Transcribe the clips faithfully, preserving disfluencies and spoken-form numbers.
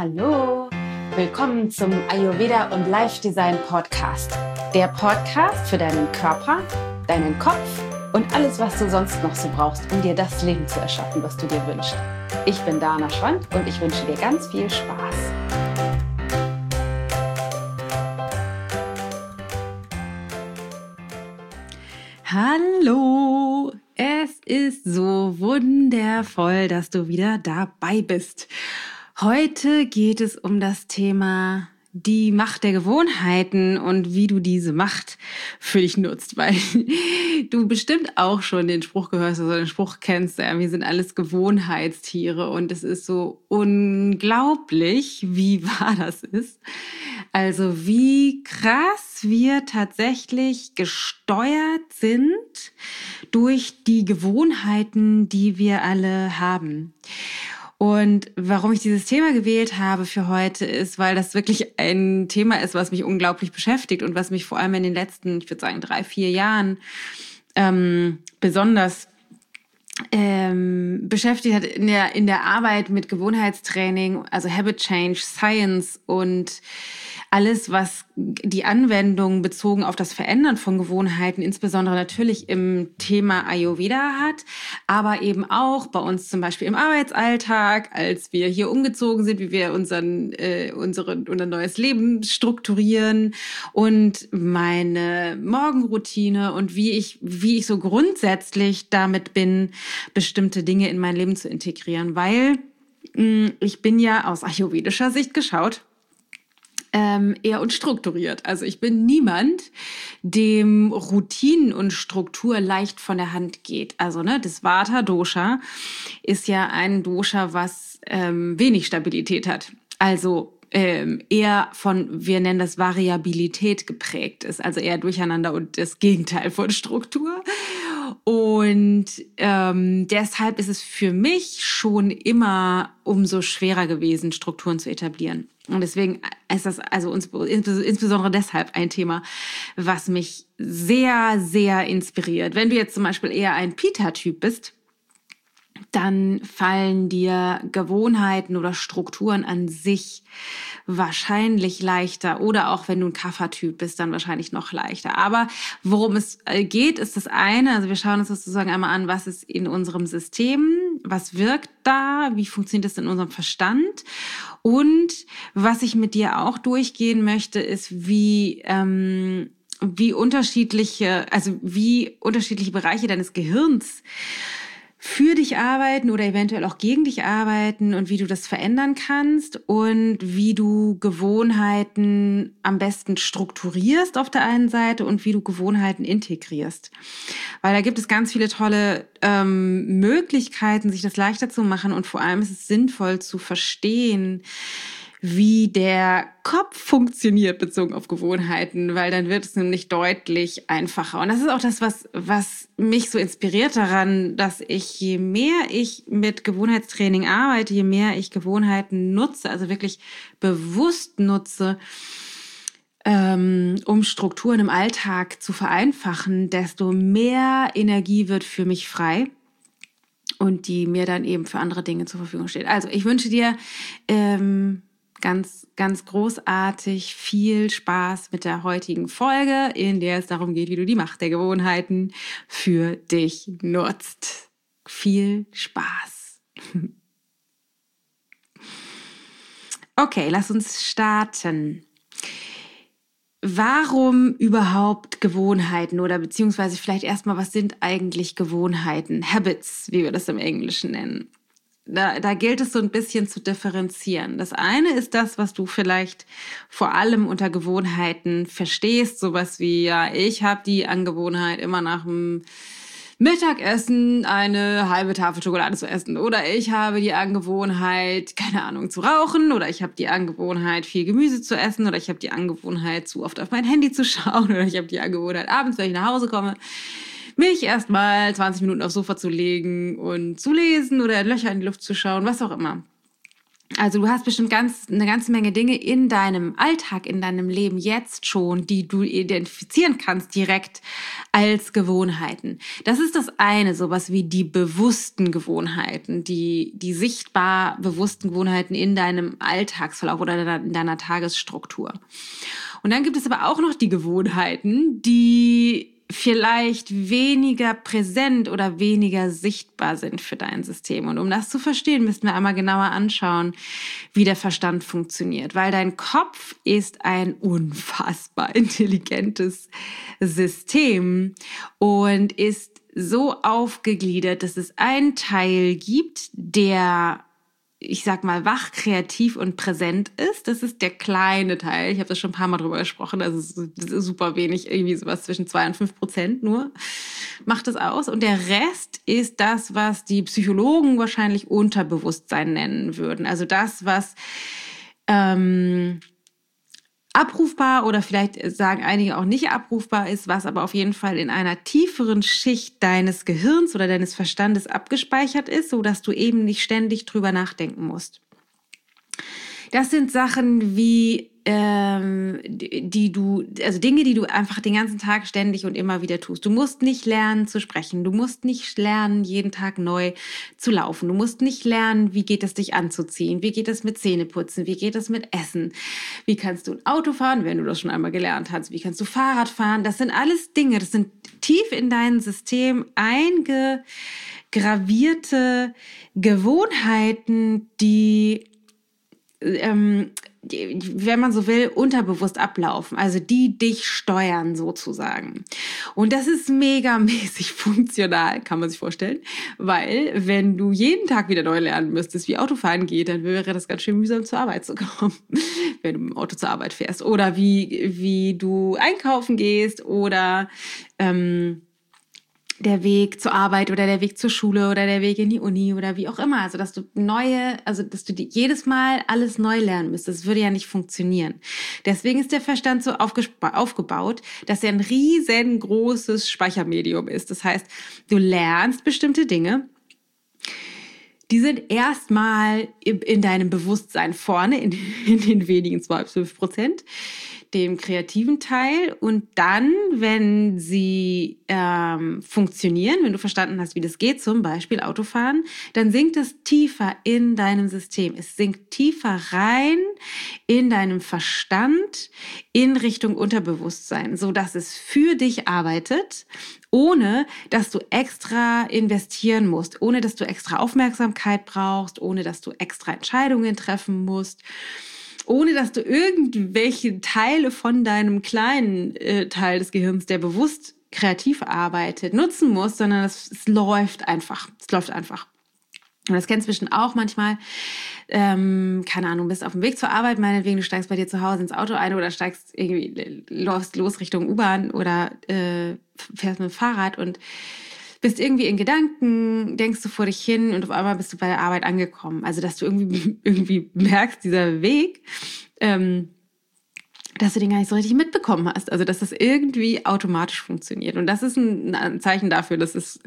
Hallo, willkommen zum Ayurveda und Life Design Podcast. Der Podcast für deinen Körper, deinen Kopf und alles, was du sonst noch so brauchst, um dir das Leben zu erschaffen, was du dir wünschst. Ich bin Dana Schwand und ich wünsche dir ganz viel Spaß. Hallo, es ist so wundervoll, dass du wieder dabei bist. Heute geht es um das Thema die Macht der Gewohnheiten und wie du diese Macht für dich nutzt, weil du bestimmt auch schon den Spruch gehört oder den Spruch kennst, ja, wir sind alles Gewohnheitstiere und es ist so unglaublich, wie wahr das ist. Also wie krass wir tatsächlich gesteuert sind durch die Gewohnheiten, die wir alle haben. Und warum ich dieses Thema gewählt habe für heute ist, weil das wirklich ein Thema ist, was mich unglaublich beschäftigt und was mich vor allem in den letzten, ich würde sagen, drei, vier Jahren ähm, besonders ähm, beschäftigt hat in der, in der Arbeit mit Gewohnheitstraining, also Habit Change, Science und alles, was die Anwendung bezogen auf das Verändern von Gewohnheiten, insbesondere natürlich im Thema Ayurveda hat, aber eben auch bei uns zum Beispiel im Arbeitsalltag, als wir hier umgezogen sind, wie wir unseren, äh, unsere, unser neues Leben strukturieren und meine Morgenroutine und wie ich, wie ich so grundsätzlich damit bin, bestimmte Dinge in mein Leben zu integrieren, weil mh, ich bin ja aus ayurvedischer Sicht geschaut, Ähm, eher unstrukturiert. Also ich bin niemand, dem Routinen und Struktur leicht von der Hand geht. Also ne, das Vata-Dosha ist ja ein Dosha, was ähm, wenig Stabilität hat. Also ähm, eher von, wir nennen das Variabilität geprägt ist. Also eher Durcheinander und das Gegenteil von Struktur. Und ähm, deshalb ist es für mich schon immer umso schwerer gewesen, Strukturen zu etablieren. Und deswegen ist das also uns, insbesondere deshalb ein Thema, was mich sehr, sehr inspiriert. Wenn du jetzt zum Beispiel eher ein Pitta-Typ bist, dann fallen dir Gewohnheiten oder Strukturen an sich wahrscheinlich leichter. Oder auch wenn du ein Kapha-Typ bist, dann wahrscheinlich noch leichter. Aber worum es geht, ist das eine. Also wir schauen uns sozusagen einmal an, was ist in unserem System, was wirkt da, wie funktioniert das in unserem Verstand. Und was ich mit dir auch durchgehen möchte, ist, wie ähm, wie unterschiedliche, also wie unterschiedliche Bereiche deines Gehirns für dich arbeiten oder eventuell auch gegen dich arbeiten und wie du das verändern kannst und wie du Gewohnheiten am besten strukturierst auf der einen Seite und wie du Gewohnheiten integrierst. Weil da gibt es ganz viele tolle ähm, Möglichkeiten, sich das leichter zu machen und vor allem ist es sinnvoll zu verstehen, wie der Kopf funktioniert bezogen auf Gewohnheiten, weil dann wird es nämlich deutlich einfacher. Und das ist auch das, was, was mich so inspiriert daran, dass ich, je mehr ich mit Gewohnheitstraining arbeite, je mehr ich Gewohnheiten nutze, also wirklich bewusst nutze, ähm, um Strukturen im Alltag zu vereinfachen, desto mehr Energie wird für mich frei. Und die mir dann eben für andere Dinge zur Verfügung steht. Also ich wünsche dir ähm, ganz, ganz großartig viel Spaß mit der heutigen Folge, in der es darum geht, wie du die Macht der Gewohnheiten für dich nutzt. Viel Spaß. Okay, lass uns starten. Warum überhaupt Gewohnheiten oder beziehungsweise vielleicht erstmal, was sind eigentlich Gewohnheiten? Habits, wie wir das im Englischen nennen. Da, da gilt es so ein bisschen zu differenzieren. Das eine ist das, was du vielleicht vor allem unter Gewohnheiten verstehst. Sowas wie, ja, ich habe die Angewohnheit, immer nach dem Mittagessen eine halbe Tafel Schokolade zu essen. Oder ich habe die Angewohnheit, keine Ahnung, zu rauchen. Oder ich habe die Angewohnheit, viel Gemüse zu essen. Oder ich habe die Angewohnheit, zu oft auf mein Handy zu schauen. Oder ich habe die Angewohnheit, abends, wenn ich nach Hause komme, mich erstmal zwanzig Minuten aufs Sofa zu legen und zu lesen oder Löcher in die Luft zu schauen, was auch immer. Also du hast bestimmt ganz, eine ganze Menge Dinge in deinem Alltag, in deinem Leben jetzt schon, die du identifizieren kannst direkt als Gewohnheiten. Das ist das eine, sowas wie die bewussten Gewohnheiten, die, die sichtbar bewussten Gewohnheiten in deinem Alltagsverlauf oder in deiner Tagesstruktur. Und dann gibt es aber auch noch die Gewohnheiten, die vielleicht weniger präsent oder weniger sichtbar sind für dein System. Und um das zu verstehen, müssten wir einmal genauer anschauen, wie der Verstand funktioniert. Weil dein Kopf ist ein unfassbar intelligentes System und ist so aufgegliedert, dass es einen Teil gibt, der, ich sag mal, wach, kreativ und präsent ist. Das ist der kleine Teil. Ich habe das schon ein paar Mal drüber gesprochen. Also das ist super wenig, irgendwie sowas zwischen zwei und fünf Prozent nur macht das aus. Und der Rest ist das, was die Psychologen wahrscheinlich Unterbewusstsein nennen würden. Also das, was ähm, abrufbar oder vielleicht sagen einige auch nicht abrufbar ist, was aber auf jeden Fall in einer tieferen Schicht deines Gehirns oder deines Verstandes abgespeichert ist, sodass du eben nicht ständig drüber nachdenken musst. Das sind Sachen wie, ähm, die du, also Dinge, die du einfach den ganzen Tag ständig und immer wieder tust. Du musst nicht lernen zu sprechen. Du musst nicht lernen, jeden Tag neu zu laufen. Du musst nicht lernen, wie geht es dich anzuziehen? Wie geht es mit Zähneputzen? Wie geht es mit Essen? Wie kannst du ein Auto fahren, wenn du das schon einmal gelernt hast? Wie kannst du Fahrrad fahren? Das sind alles Dinge, das sind tief in dein System eingegravierte Gewohnheiten, die Ähm, die, wenn man so will, unterbewusst ablaufen, also die dich steuern sozusagen. Und das ist megamäßig funktional, kann man sich vorstellen, weil wenn du jeden Tag wieder neu lernen müsstest, wie Autofahren geht, dann wäre das ganz schön mühsam zur Arbeit zu kommen, wenn du mit dem Auto zur Arbeit fährst. Oder wie, wie du einkaufen gehst oder ähm, der Weg zur Arbeit oder der Weg zur Schule oder der Weg in die Uni oder wie auch immer. Also, dass du neue, also, dass du die jedes Mal alles neu lernen müsstest. Das würde ja nicht funktionieren. Deswegen ist der Verstand so aufgespa- aufgebaut, dass er ein riesengroßes Speichermedium ist. Das heißt, du lernst bestimmte Dinge, die sind erstmal in deinem Bewusstsein vorne, in, in den wenigen zwei bis fünf Prozent, dem kreativen Teil. Und dann, wenn sie ähm, funktionieren, wenn du verstanden hast, wie das geht, zum Beispiel Autofahren, dann sinkt es tiefer in deinem System. Es sinkt tiefer rein in deinem Verstand in Richtung Unterbewusstsein, so dass es für dich arbeitet, ohne dass du extra investieren musst, ohne dass du extra Aufmerksamkeit brauchst, ohne dass du extra Entscheidungen treffen musst, ohne dass du irgendwelche Teile von deinem kleinen äh, Teil des Gehirns, der bewusst kreativ arbeitet, nutzen musst, sondern es, es läuft einfach. Es läuft einfach. Und das kennst du bestimmt auch manchmal, ähm, keine Ahnung, bist auf dem Weg zur Arbeit, meinetwegen, du steigst bei dir zu Hause ins Auto ein oder steigst irgendwie, läufst los Richtung U-Bahn oder äh, fährst mit dem Fahrrad und bist irgendwie in Gedanken, denkst du vor dich hin und auf einmal bist du bei der Arbeit angekommen. Also, dass du irgendwie, irgendwie merkst, dieser Weg, ähm, dass du den gar nicht so richtig mitbekommen hast. Also, dass das irgendwie automatisch funktioniert. Und das ist ein, ein Zeichen dafür, dass es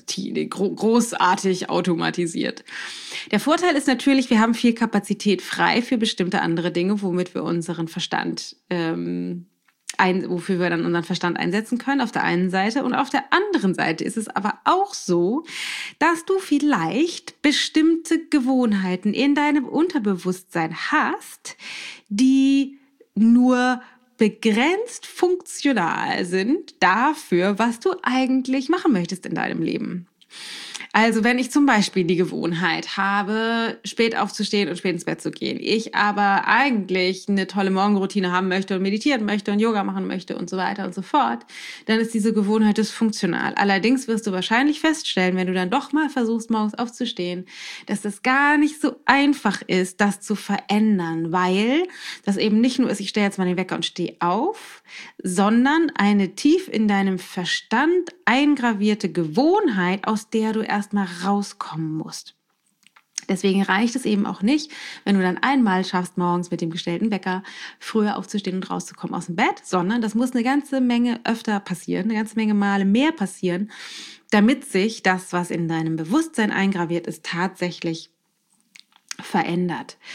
großartig automatisiert. Der Vorteil ist natürlich, wir haben viel Kapazität frei für bestimmte andere Dinge, womit wir unseren Verstand ähm, Ein, wofür wir dann unseren Verstand einsetzen können, auf der einen Seite. Und auf der anderen Seite ist es aber auch so, dass du vielleicht bestimmte Gewohnheiten in deinem Unterbewusstsein hast, die nur begrenzt funktional sind dafür, was du eigentlich machen möchtest in deinem Leben. Also wenn ich zum Beispiel die Gewohnheit habe, spät aufzustehen und spät ins Bett zu gehen, ich aber eigentlich eine tolle Morgenroutine haben möchte und meditieren möchte und Yoga machen möchte und so weiter und so fort, dann ist diese Gewohnheit dysfunktional. Allerdings wirst du wahrscheinlich feststellen, wenn du dann doch mal versuchst, morgens aufzustehen, dass das gar nicht so einfach ist, das zu verändern, weil das eben nicht nur ist, ich stelle jetzt mal den Wecker und stehe auf, sondern eine tief in deinem Verstand eingravierte Gewohnheit, aus der du erstmal rauskommen musst. Deswegen reicht es eben auch nicht, wenn du dann einmal schaffst, morgens mit dem gestellten Wecker früher aufzustehen und rauszukommen aus dem Bett, sondern das muss eine ganze Menge öfter passieren, eine ganze Menge Male mehr passieren, damit sich das, was in deinem Bewusstsein eingraviert ist, tatsächlich verändert.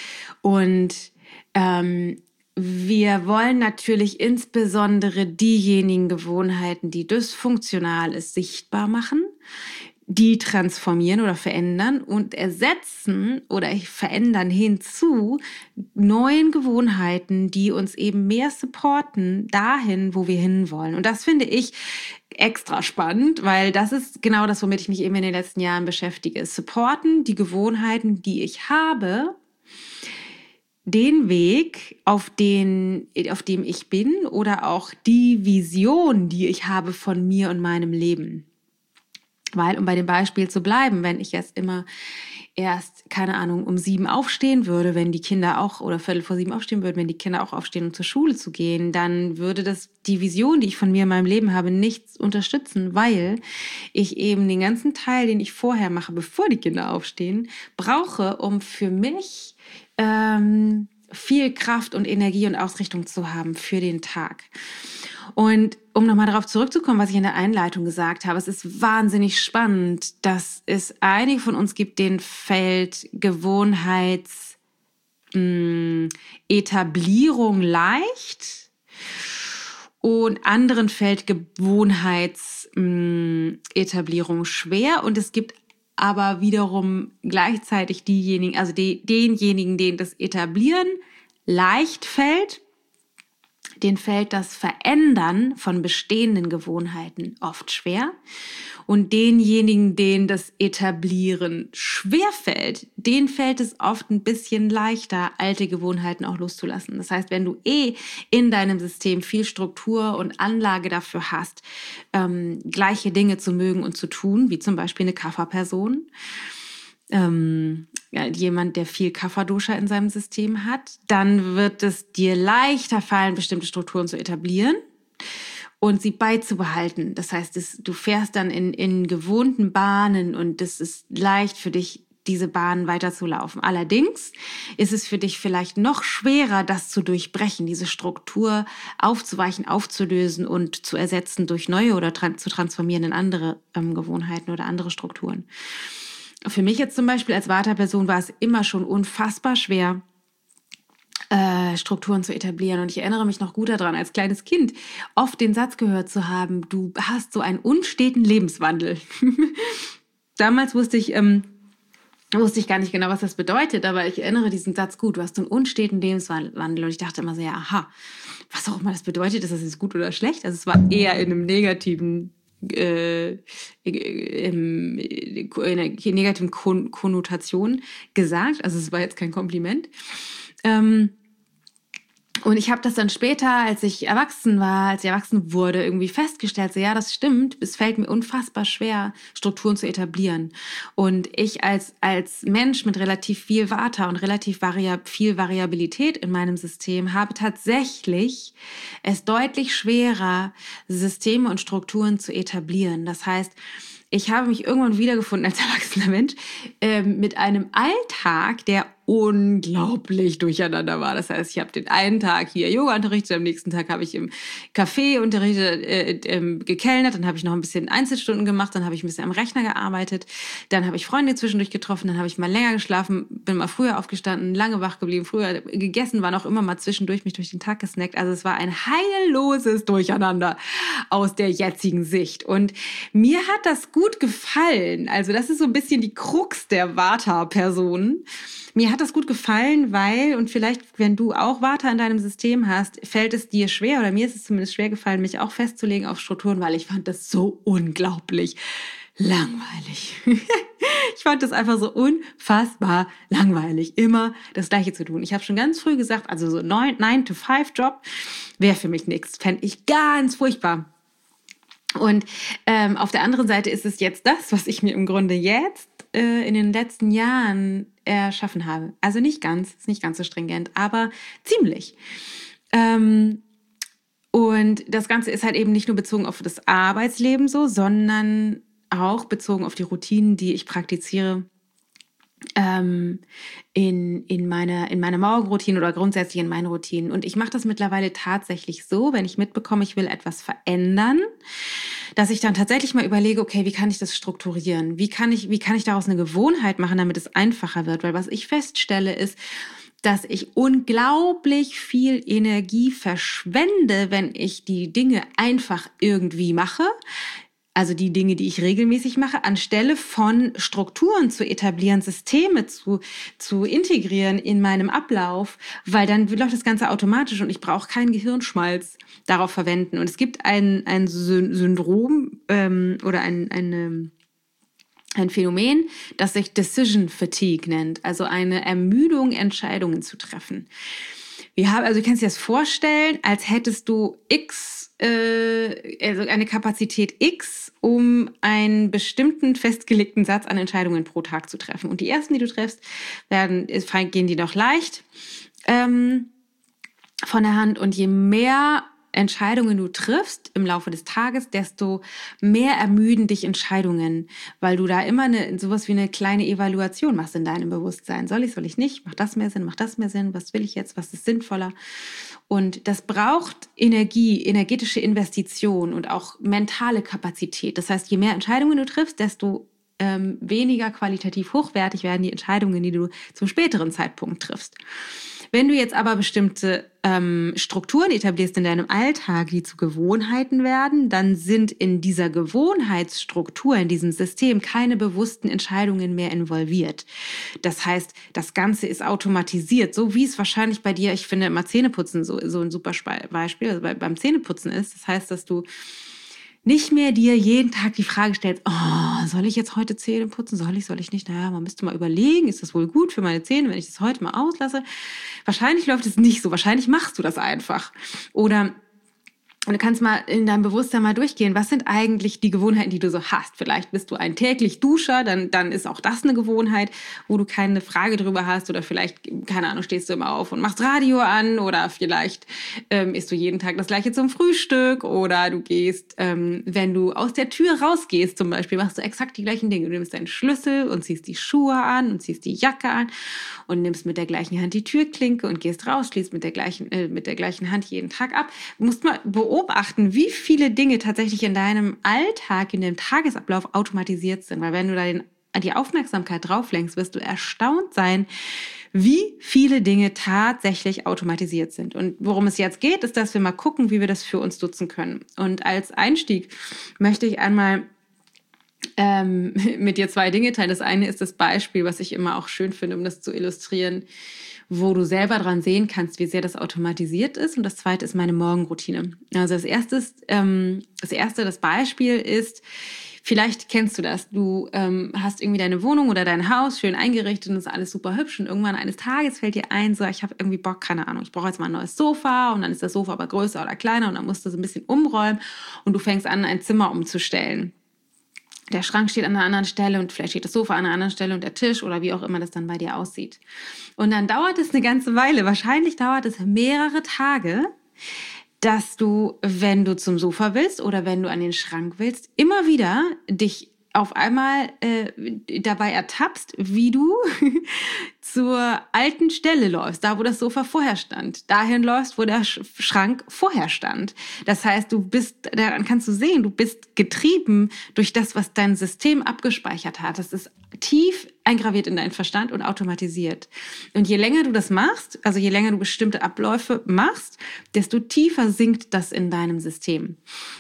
Und ähm, wir wollen natürlich insbesondere diejenigen Gewohnheiten, die dysfunktional ist, sichtbar machen, die transformieren oder verändern und ersetzen oder verändern hinzu neuen Gewohnheiten, die uns eben mehr supporten dahin, wo wir hinwollen. Und das finde ich extra spannend, weil das ist genau das, womit ich mich eben in den letzten Jahren beschäftige. Supporten die Gewohnheiten, die ich habe, den Weg, auf den, auf dem ich bin oder auch die Vision, die ich habe von mir und meinem Leben. Weil, um bei dem Beispiel zu bleiben, wenn ich jetzt immer erst, keine Ahnung, um sieben aufstehen würde, wenn die Kinder auch, oder viertel vor sieben aufstehen würden, wenn die Kinder auch aufstehen, um zur Schule zu gehen, dann würde das die Vision, die ich von mir in meinem Leben habe, nicht unterstützen, weil ich eben den ganzen Teil, den ich vorher mache, bevor die Kinder aufstehen, brauche, um für mich ähm, viel Kraft und Energie und Ausrichtung zu haben für den Tag. Und um nochmal darauf zurückzukommen, was ich in der Einleitung gesagt habe, es ist wahnsinnig spannend, dass es einige von uns gibt, denen fällt Gewohnheits mh, Etablierung leicht und anderen fällt Gewohnheitsetablierung schwer. Und es gibt aber wiederum gleichzeitig diejenigen, also die, denjenigen, denen das Etablieren leicht fällt, denen fällt das Verändern von bestehenden Gewohnheiten oft schwer. Und denjenigen, denen das Etablieren schwer fällt, denen fällt es oft ein bisschen leichter, alte Gewohnheiten auch loszulassen. Das heißt, wenn du eh in deinem System viel Struktur und Anlage dafür hast, ähm, gleiche Dinge zu mögen und zu tun, wie zum Beispiel eine Kapha-Person, ähm, ja, jemand, der viel Kapha-Dosha in seinem System hat, dann wird es dir leichter fallen, bestimmte Strukturen zu etablieren und sie beizubehalten. Das heißt, es, du fährst dann in, in gewohnten Bahnen und es ist leicht für dich, diese Bahnen weiterzulaufen. Allerdings ist es für dich vielleicht noch schwerer, das zu durchbrechen, diese Struktur aufzuweichen, aufzulösen und zu ersetzen durch neue oder tra- zu transformieren in andere ähm, Gewohnheiten oder andere Strukturen. Für mich jetzt zum Beispiel als Vata-Person war es immer schon unfassbar schwer, äh, Strukturen zu etablieren. Und ich erinnere mich noch gut daran, als kleines Kind oft den Satz gehört zu haben, du hast so einen unsteten Lebenswandel. Damals wusste ich, ähm, wusste ich gar nicht genau, was das bedeutet, aber ich erinnere diesen Satz gut, du hast so einen unsteten Lebenswandel. Und ich dachte immer so, ja, aha, was auch immer das bedeutet, ist das jetzt gut oder schlecht? Also es war eher in einem negativen Äh, in einer negativen Konnotation gesagt. Also es war jetzt kein Kompliment. Ähm, und ich habe das dann später, als ich erwachsen war, als ich erwachsen wurde, irgendwie festgestellt, so ja, das stimmt, es fällt mir unfassbar schwer, Strukturen zu etablieren. Und ich als als Mensch mit relativ viel Vata und relativ varia- viel Variabilität in meinem System habe tatsächlich es deutlich schwerer, Systeme und Strukturen zu etablieren. Das heißt, ich habe mich irgendwann wiedergefunden als erwachsener Mensch äh, mit einem Alltag, der unglaublich durcheinander war. Das heißt, ich habe den einen Tag hier Yoga unterrichtet, am nächsten Tag habe ich im Café unterrichtet, äh, äh, gekellnert, dann habe ich noch ein bisschen Einzelstunden gemacht, dann habe ich ein bisschen am Rechner gearbeitet, dann habe ich Freunde zwischendurch getroffen, dann habe ich mal länger geschlafen, bin mal früher aufgestanden, lange wach geblieben, früher gegessen, war noch immer mal zwischendurch mich durch den Tag gesnackt. Also es war ein heilloses Durcheinander aus der jetzigen Sicht. Und mir hat das gut gefallen. Also das ist so ein bisschen die Krux der Vata-Personen. Mir hat das gut gefallen, weil, und vielleicht, wenn du auch Vata in deinem System hast, fällt es dir schwer, oder mir ist es zumindest schwer gefallen, mich auch festzulegen auf Strukturen, weil ich fand das so unglaublich langweilig. Ich fand das einfach so unfassbar langweilig, immer das Gleiche zu tun. Ich habe schon ganz früh gesagt, also so nine to five Job wäre für mich nichts, fände ich ganz furchtbar. Und ähm, auf der anderen Seite ist es jetzt das, was ich mir im Grunde jetzt äh, in den letzten Jahren erschaffen habe. Also nicht ganz, ist nicht ganz so stringent, aber ziemlich. Ähm, und das Ganze ist halt eben nicht nur bezogen auf das Arbeitsleben so, sondern auch bezogen auf die Routinen, die ich praktiziere ähm, in, in meiner in meiner Morgenroutine oder grundsätzlich in meinen Routinen. Und ich mache das mittlerweile tatsächlich so, wenn ich mitbekomme, ich will etwas verändern, dass ich dann tatsächlich mal überlege, okay, wie kann ich das strukturieren? Wie kann ich, wie kann ich daraus eine Gewohnheit machen, damit es einfacher wird? Weil was ich feststelle ist, dass ich unglaublich viel Energie verschwende, wenn ich die Dinge einfach irgendwie mache. Also die Dinge, die ich regelmäßig mache, anstelle von Strukturen zu etablieren, Systeme zu, zu integrieren in meinem Ablauf, weil dann läuft das Ganze automatisch und ich brauche keinen Gehirnschmalz darauf verwenden. Und es gibt ein, ein Syndrom ähm, oder ein, eine, ein Phänomen, das sich Decision Fatigue nennt, also eine Ermüdung, Entscheidungen zu treffen. Wir haben, also du kannst dir das vorstellen, als hättest du X, äh, also eine Kapazität X, um einen bestimmten festgelegten Satz an Entscheidungen pro Tag zu treffen. Und die ersten, die du triffst, werden, gehen die noch leicht ähm, von der Hand. Und je mehr Entscheidungen du triffst im Laufe des Tages, desto mehr ermüden dich Entscheidungen, weil du da immer eine, sowas wie eine kleine Evaluation machst in deinem Bewusstsein. Soll ich, soll ich nicht? Macht das mehr Sinn? Macht das mehr Sinn? Was will ich jetzt? Was ist sinnvoller? Und das braucht Energie, energetische Investition und auch mentale Kapazität. Das heißt, je mehr Entscheidungen du triffst, desto ähm, weniger qualitativ hochwertig werden die Entscheidungen, die du zum späteren Zeitpunkt triffst. Wenn du jetzt aber bestimmte ähm, Strukturen etablierst in deinem Alltag, die zu Gewohnheiten werden, dann sind in dieser Gewohnheitsstruktur, in diesem System keine bewussten Entscheidungen mehr involviert. Das heißt, das Ganze ist automatisiert, so wie es wahrscheinlich bei dir, ich finde immer Zähneputzen so, so ein super Beispiel, also bei, beim Zähneputzen ist. Das heißt, dass du nicht mehr dir jeden Tag die Frage stellst, oh, soll ich jetzt heute Zähne putzen? Soll ich, soll ich nicht? Naja, man müsste mal überlegen, ist das wohl gut für meine Zähne, wenn ich das heute mal auslasse? Wahrscheinlich läuft es nicht so. Wahrscheinlich machst du das einfach. Oder und du kannst mal in deinem Bewusstsein mal durchgehen, was sind eigentlich die Gewohnheiten, die du so hast? Vielleicht bist du ein täglich Duscher, dann, dann ist auch das eine Gewohnheit, wo du keine Frage drüber hast. Oder vielleicht, keine Ahnung, stehst du immer auf und machst Radio an. Oder vielleicht ähm, isst du jeden Tag das Gleiche zum Frühstück. Oder du gehst, ähm, wenn du aus der Tür rausgehst zum Beispiel, machst du exakt die gleichen Dinge. Du nimmst deinen Schlüssel und ziehst die Schuhe an und ziehst die Jacke an und nimmst mit der gleichen Hand die Türklinke und gehst raus, schließt mit der gleichen, äh, mit der gleichen Hand jeden Tag ab. Du musst mal beobachten, beobachten, wie viele Dinge tatsächlich in deinem Alltag, in dem Tagesablauf automatisiert sind. Weil wenn du da den, die Aufmerksamkeit drauf lenkst, wirst du erstaunt sein, wie viele Dinge tatsächlich automatisiert sind. Und worum es jetzt geht, ist, dass wir mal gucken, wie wir das für uns nutzen können. Und als Einstieg möchte ich einmal ähm, mit dir zwei Dinge teilen. Das eine ist das Beispiel, was ich immer auch schön finde, um das zu illustrieren, wo du selber dran sehen kannst, wie sehr das automatisiert ist. Und das zweite ist meine Morgenroutine. Also das erste, ist, ähm, das erste, das Beispiel ist, vielleicht kennst du das, du ähm, hast irgendwie deine Wohnung oder dein Haus schön eingerichtet und ist alles super hübsch und irgendwann eines Tages fällt dir ein, so ich habe irgendwie Bock, keine Ahnung, ich brauche jetzt mal ein neues Sofa und dann ist das Sofa aber größer oder kleiner und dann musst du so ein bisschen umräumen und du fängst an, ein Zimmer umzustellen. Der Schrank steht an einer anderen Stelle und vielleicht steht das Sofa an einer anderen Stelle und der Tisch oder wie auch immer das dann bei dir aussieht. Und dann dauert es eine ganze Weile, wahrscheinlich dauert es mehrere Tage, dass du, wenn du zum Sofa willst oder wenn du an den Schrank willst, immer wieder dich auf einmal äh, dabei ertappst, wie du zur alten Stelle läufst, da wo das Sofa vorher stand, dahin läufst, wo der Schrank vorher stand. Das heißt, du bist, daran kannst du sehen, du bist getrieben durch das, was dein System abgespeichert hat. Das ist tief eingraviert in deinen Verstand und automatisiert. Und je länger du das machst, also je länger du bestimmte Abläufe machst, desto tiefer sinkt das in deinem System.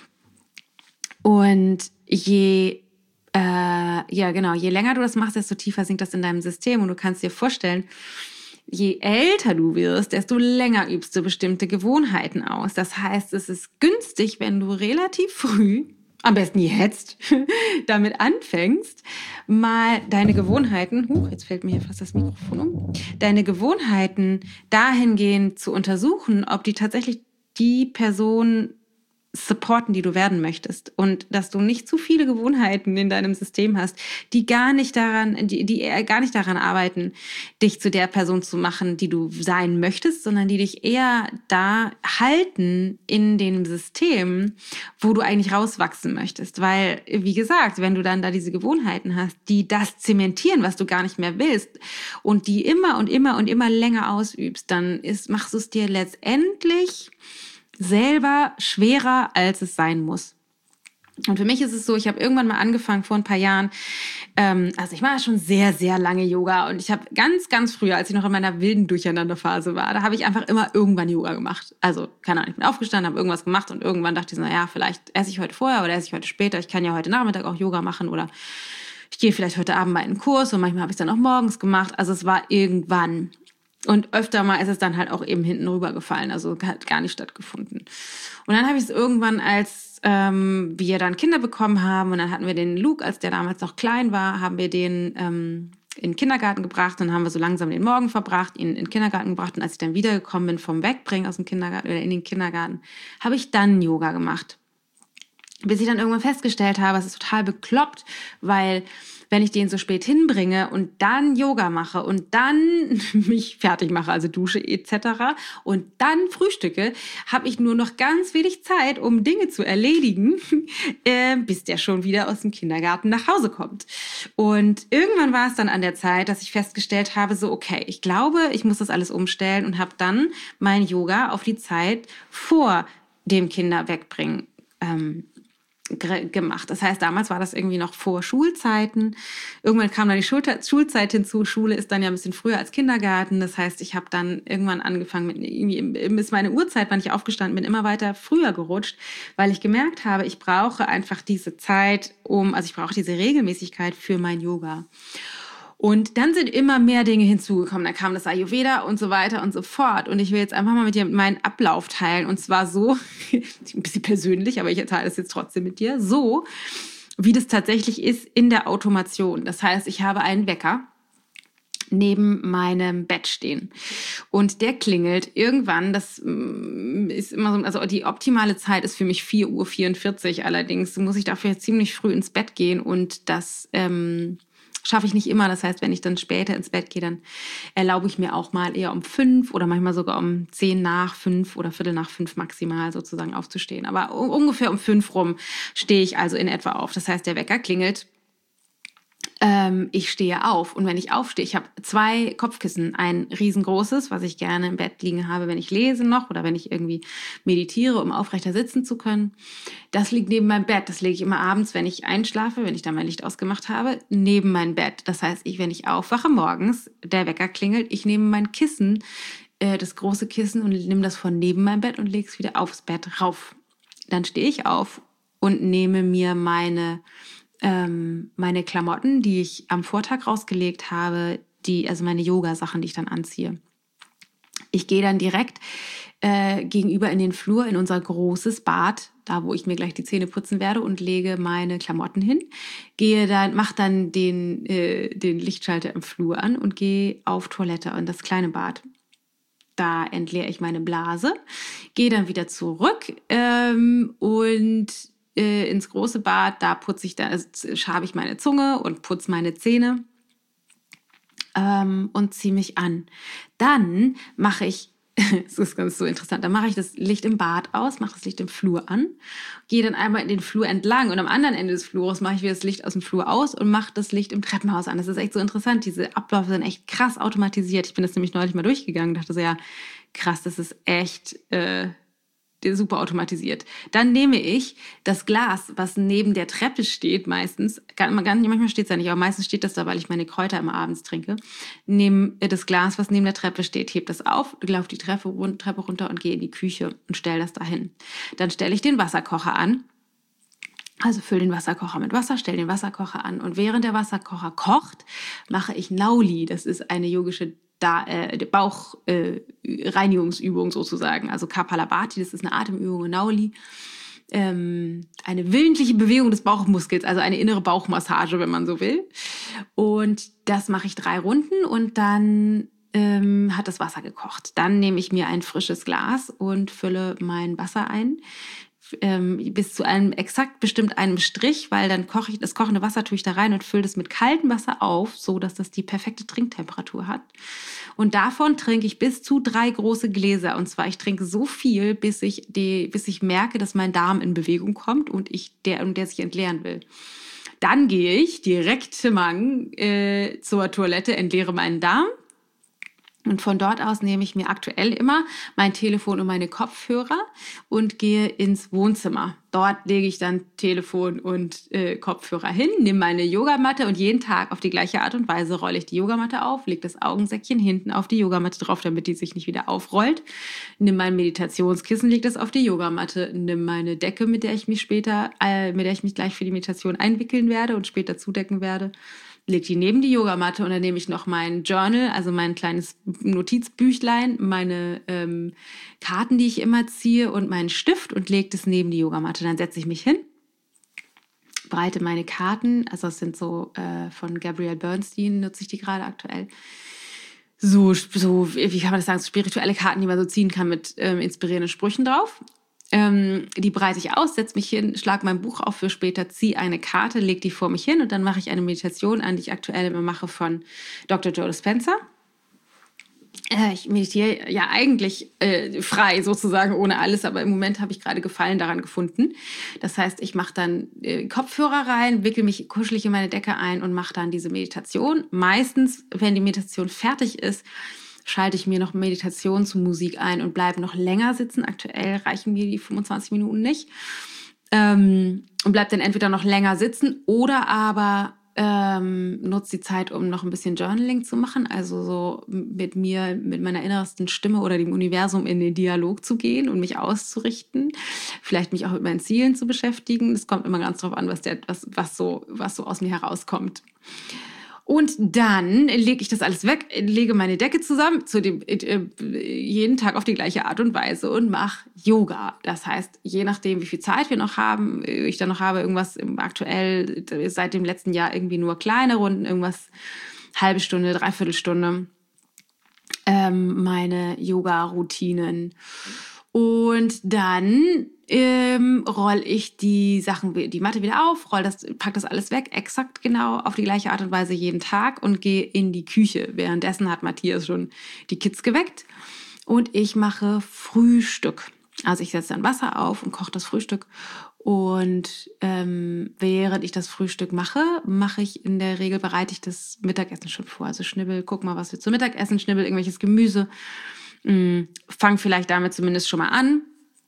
Und je Äh, ja, genau. Je länger du das machst, desto tiefer sinkt das in deinem System. Und du kannst dir vorstellen, je älter du wirst, desto länger übst du bestimmte Gewohnheiten aus. Das heißt, es ist günstig, wenn du relativ früh, am besten jetzt, damit anfängst, mal deine Gewohnheiten, huch, jetzt fällt mir hier fast das Mikrofon um, deine Gewohnheiten dahingehend zu untersuchen, ob die tatsächlich die Person supporten, die du werden möchtest und dass du nicht zu viele Gewohnheiten in deinem System hast, die gar nicht daran, die, die eher gar nicht daran arbeiten, dich zu der Person zu machen, die du sein möchtest, sondern die dich eher da halten in dem System, wo du eigentlich rauswachsen möchtest. Weil, wie gesagt, wenn du dann da diese Gewohnheiten hast, die das zementieren, was du gar nicht mehr willst und die immer und immer und immer länger ausübst, dann ist, machst du es dir letztendlich selber schwerer, als es sein muss. Und für mich ist es so, ich habe irgendwann mal angefangen vor ein paar Jahren, ähm, also ich mache schon sehr, sehr lange Yoga und ich habe ganz, ganz früher, als ich noch in meiner wilden Durcheinanderphase war, da habe ich einfach immer irgendwann Yoga gemacht. Also, keine Ahnung, ich bin aufgestanden, habe irgendwas gemacht und irgendwann dachte ich so, naja, vielleicht esse ich heute vorher oder esse ich heute später. Ich kann ja heute Nachmittag auch Yoga machen oder ich gehe vielleicht heute Abend mal in einen Kurs und manchmal habe ich es dann auch morgens gemacht. Also es war irgendwann. Und öfter mal ist es dann halt auch eben hinten rübergefallen, also hat gar nicht stattgefunden. Und dann habe ich es irgendwann, als ähm, wir dann Kinder bekommen haben und dann hatten wir den Luke, als der damals noch klein war, haben wir den ähm, in den Kindergarten gebracht. Dann haben wir so langsam den Morgen verbracht, ihn in den Kindergarten gebracht. Und als ich dann wiedergekommen bin vom Wegbringen aus dem Kindergarten oder in den Kindergarten, habe ich dann Yoga gemacht. Bis ich dann irgendwann festgestellt habe, es ist total bekloppt, weil wenn ich den so spät hinbringe und dann Yoga mache und dann mich fertig mache, also dusche et cetera und dann frühstücke, habe ich nur noch ganz wenig Zeit, um Dinge zu erledigen, äh, bis der schon wieder aus dem Kindergarten nach Hause kommt. Und irgendwann war es dann an der Zeit, dass ich festgestellt habe, so okay, ich glaube, ich muss das alles umstellen und habe dann mein Yoga auf die Zeit vor dem Kinder wegbringen ähm, gemacht. Das heißt, damals war das irgendwie noch vor Schulzeiten. Irgendwann kam dann die Schulzeit hinzu. Schule ist dann ja ein bisschen früher als Kindergarten. Das heißt, ich habe dann irgendwann angefangen mit irgendwie ist meine Uhrzeit, wann ich aufgestanden bin, immer weiter früher gerutscht, weil ich gemerkt habe, ich brauche einfach diese Zeit, um, also ich brauche diese Regelmäßigkeit für mein Yoga. Und dann sind immer mehr Dinge hinzugekommen. Dann kam das Ayurveda und so weiter und so fort. Und ich will jetzt einfach mal mit dir meinen Ablauf teilen. Und zwar so, ein bisschen persönlich, aber ich teile es jetzt trotzdem mit dir, so wie das tatsächlich ist in der Automation. Das heißt, ich habe einen Wecker neben meinem Bett stehen. Und der klingelt irgendwann, das ist immer so, also die optimale Zeit ist für mich vier Uhr vierundvierzig. Allerdings muss ich dafür ziemlich früh ins Bett gehen und das ähm, schaffe ich nicht immer. Das heißt, wenn ich dann später ins Bett gehe, dann erlaube ich mir auch mal eher um fünf oder manchmal sogar um zehn nach fünf oder Viertel nach fünf maximal sozusagen aufzustehen. Aber ungefähr um fünf rum stehe ich also in etwa auf. Das heißt, der Wecker klingelt. Ähm, ich stehe auf. Und wenn ich aufstehe, ich habe zwei Kopfkissen. Ein riesengroßes, was ich gerne im Bett liegen habe, wenn ich lese noch oder wenn ich irgendwie meditiere, um aufrechter sitzen zu können. Das liegt neben meinem Bett. Das lege ich immer abends, wenn ich einschlafe, wenn ich da mein Licht ausgemacht habe, neben mein Bett. Das heißt, ich, wenn ich aufwache morgens, der Wecker klingelt, ich nehme mein Kissen, äh, das große Kissen und nehme das von neben meinem Bett und lege es wieder aufs Bett rauf. Dann stehe ich auf und nehme mir meine meine Klamotten, die ich am Vortag rausgelegt habe, die, also meine Yoga-Sachen, die ich dann anziehe. Ich gehe dann direkt äh, gegenüber in den Flur, in unser großes Bad, da wo ich mir gleich die Zähne putzen werde und lege meine Klamotten hin, gehe dann, mache dann den, äh, den Lichtschalter im Flur an und gehe auf Toilette in das kleine Bad. Da entleere ich meine Blase, gehe dann wieder zurück ähm, und ins große Bad, da putze ich dann, also schabe ich meine Zunge und putze meine Zähne ähm, und ziehe mich an. Dann mache ich, das ist ganz so interessant, dann mache ich das Licht im Bad aus, mache das Licht im Flur an, gehe dann einmal in den Flur entlang und am anderen Ende des Flurs mache ich wieder das Licht aus dem Flur aus und mache das Licht im Treppenhaus an. Das ist echt so interessant, diese Abläufe sind echt krass automatisiert. Ich bin das nämlich neulich mal durchgegangen, dachte so, ja, krass, das ist echt äh, super automatisiert. Dann nehme ich das Glas, was neben der Treppe steht, meistens, manchmal steht es ja nicht, aber meistens steht das da, weil ich meine Kräuter immer abends trinke, nehme das Glas, was neben der Treppe steht, heb das auf, laufe die Treppe, Treppe runter und gehe in die Küche und stelle das dahin. Dann stelle ich den Wasserkocher an, also fülle den Wasserkocher mit Wasser, stelle den Wasserkocher an und während der Wasserkocher kocht, mache ich Nauli. Das ist eine yogische Da, äh, Bauchreinigungsübung äh, sozusagen, also Kapalabhati, das ist eine Atemübung, Nauli, ähm, eine willentliche Bewegung des Bauchmuskels, also eine innere Bauchmassage, wenn man so will. Und das mache ich drei Runden und dann ähm, hat das Wasser gekocht. Dann nehme ich mir ein frisches Glas und fülle mein Wasser ein, ähm, bis zu einem exakt bestimmt einem Strich, weil dann koche ich das kochende Wasser tue ich da rein und fülle das mit kaltem Wasser auf, so dass das die perfekte Trinktemperatur hat. Und davon trinke ich bis zu drei große Gläser. Und zwar, ich trinke so viel, bis ich die, bis ich merke, dass mein Darm in Bewegung kommt und ich der und der sich entleeren will. Dann gehe ich direkt Mang, äh, zur Toilette, entleere meinen Darm. Und von dort aus nehme ich mir aktuell immer mein Telefon und meine Kopfhörer und gehe ins Wohnzimmer. Dort lege ich dann Telefon und äh, Kopfhörer hin, nehme meine Yogamatte und jeden Tag auf die gleiche Art und Weise rolle ich die Yogamatte auf, lege das Augensäckchen hinten auf die Yogamatte drauf, damit die sich nicht wieder aufrollt. Nimm mein Meditationskissen, lege das auf die Yogamatte, nimm meine Decke, mit der ich mich später, äh, mit der ich mich gleich für die Meditation einwickeln werde und später zudecken werde. Leg die neben die Yogamatte und dann nehme ich noch mein Journal, also mein kleines Notizbüchlein, meine ähm, Karten, die ich immer ziehe und meinen Stift und lege das neben die Yogamatte. Dann setze ich mich hin, breite meine Karten, also das sind so äh, von Gabrielle Bernstein, nutze ich die gerade aktuell. So, so, wie kann man das sagen, so spirituelle Karten, die man so ziehen kann mit ähm, inspirierenden Sprüchen drauf. Ähm, die breite ich aus, setze mich hin, schlage mein Buch auf für später, ziehe eine Karte, lege die vor mich hin und dann mache ich eine Meditation an, die ich aktuell immer mache von Doktor Joe Dispenza. Äh, ich meditiere ja eigentlich äh, frei sozusagen, ohne alles, aber im Moment habe ich gerade Gefallen daran gefunden. Das heißt, ich mache dann äh, Kopfhörer rein, wickel mich kuschelig in meine Decke ein und mache dann diese Meditation. Meistens, wenn die Meditation fertig ist, schalte ich mir noch Meditationsmusik ein und bleibe noch länger sitzen. Aktuell reichen mir die fünfundzwanzig Minuten nicht. Ähm, und bleibe dann entweder noch länger sitzen oder aber ähm, nutze die Zeit, um noch ein bisschen Journaling zu machen. Also so mit mir, mit meiner innersten Stimme oder dem Universum in den Dialog zu gehen und mich auszurichten. Vielleicht mich auch mit meinen Zielen zu beschäftigen. Es kommt immer ganz drauf an, was, der, was, was, so, was so aus mir herauskommt. Und dann lege ich das alles weg, lege meine Decke zusammen, zu dem, äh, jeden Tag auf die gleiche Art und Weise und mache Yoga. Das heißt, je nachdem, wie viel Zeit wir noch haben, ich dann noch habe, irgendwas aktuell seit dem letzten Jahr irgendwie nur kleine Runden, irgendwas halbe Stunde, dreiviertel Stunde, ähm, meine Yoga-Routinen. Und dann ähm, roll ich die Sachen, die Matte wieder auf, roll das, pack das alles weg, exakt genau auf die gleiche Art und Weise jeden Tag und gehe in die Küche. Währenddessen hat Matthias schon die Kids geweckt und ich mache Frühstück. Also ich setze dann Wasser auf und koche das Frühstück. Und ähm, während ich das Frühstück mache, mache ich in der Regel, bereite ich das Mittagessen schon vor. Also schnibbel, guck mal, was wir zum Mittagessen, schnibbel irgendwelches Gemüse. Mh, fang vielleicht damit zumindest schon mal an.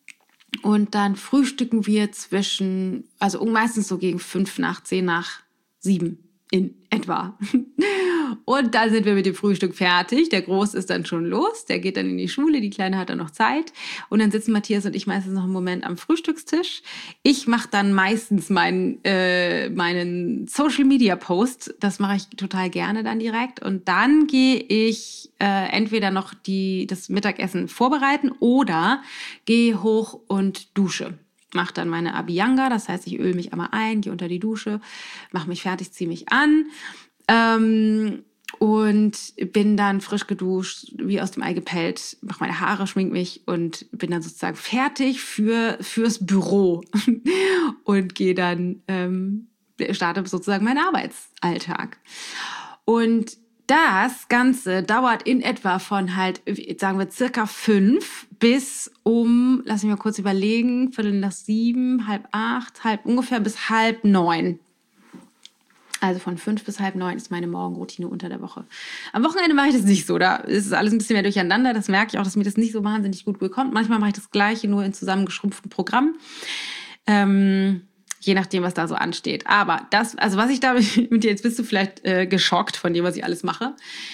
Und dann frühstücken wir zwischen, also meistens so gegen fünf nach, zehn nach sieben in etwa. Und dann sind wir mit dem Frühstück fertig. Der Groß ist dann schon los, der geht dann in die Schule, die Kleine hat dann noch Zeit. Und dann sitzen Matthias und ich meistens noch einen Moment am Frühstückstisch. Ich mache dann meistens meinen, äh, meinen Social-Media-Post. Das mache ich total gerne dann direkt. Und dann gehe ich äh, entweder noch die, das Mittagessen vorbereiten oder gehe hoch und dusche. Mache dann meine Abhyanga, das heißt, ich öle mich einmal ein, gehe unter die Dusche, mache mich fertig, ziehe mich an ähm, und bin dann frisch geduscht, wie aus dem Ei gepellt, mache meine Haare, schmink mich und bin dann sozusagen fertig für fürs Büro und gehe dann, ähm, starte sozusagen meinen Arbeitsalltag. Und das Ganze dauert in etwa von halt, sagen wir, circa fünf bis um, lass mich mal kurz überlegen, Viertel nach sieben, halb acht, halb ungefähr bis halb neun. Also von fünf bis halb neun ist meine Morgenroutine unter der Woche. Am Wochenende mache ich das nicht so. Da ist alles ein bisschen mehr durcheinander. Das merke ich auch, dass mir das nicht so wahnsinnig gut bekommt. Manchmal mache ich das Gleiche, nur in zusammengeschrumpftem Programm. Ähm... Je nachdem, was da so ansteht. Aber das, also was ich da mit dir, jetzt bist du vielleicht äh, geschockt von dem, was ich alles mache.